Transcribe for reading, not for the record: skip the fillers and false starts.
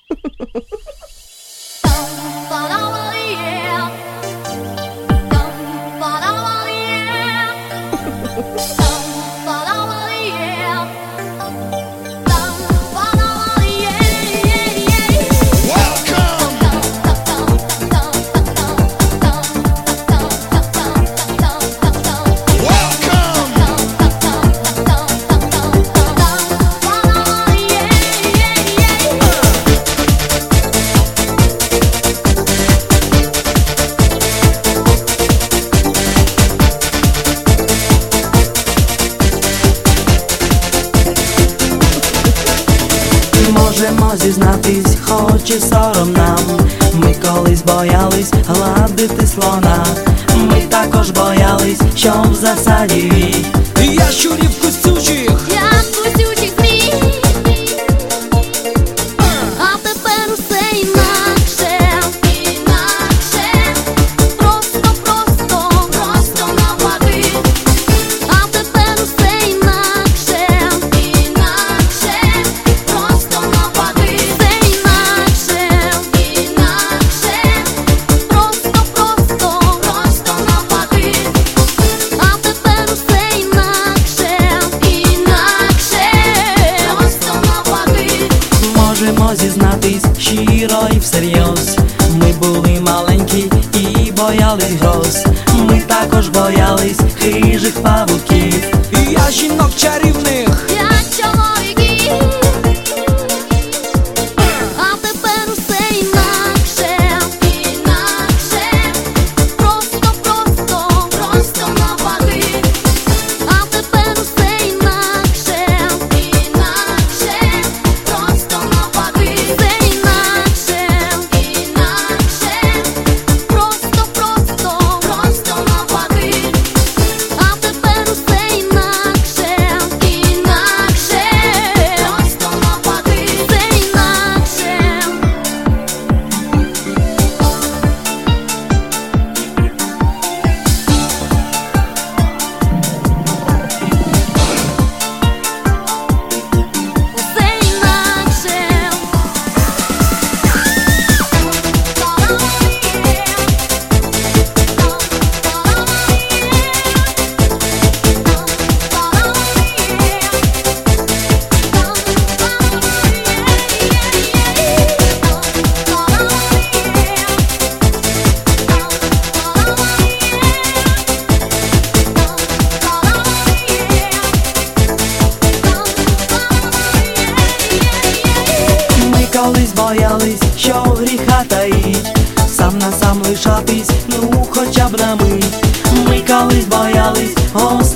Можемо зізнатись, хоч і сором нам. Ми колись боялись гладити слона. Ми також боялись, що в засаді я щурів кусючих, я кусючих змій. А тепер усе інакше, інакше. Просто навпаки. А тепер усе інакше, інакше. Просто навпаки. Все інакше, інакше. Просто навпаки. А тепер усе інакше, інакше. Просто навпаки. можемо зізнатись щиро і всерйоз. Ми були маленькі і боялись гроз. Ми також боялись хижих павуків. я жінок чарівних, Я чоловіків. А тепер усе інакше, інакше. Просто навпаки. А тепер усе інакше, інакше. Просто навпаки. Все інакше, інакше. Просто навпаки. А тепер усе інакше, інакше. Просто навпаки. Все інакше. Усе інакше. Ми колись боялись, що гріха таїть, сам на сам лишатись, ну хоча б на мить. Ми колись боялись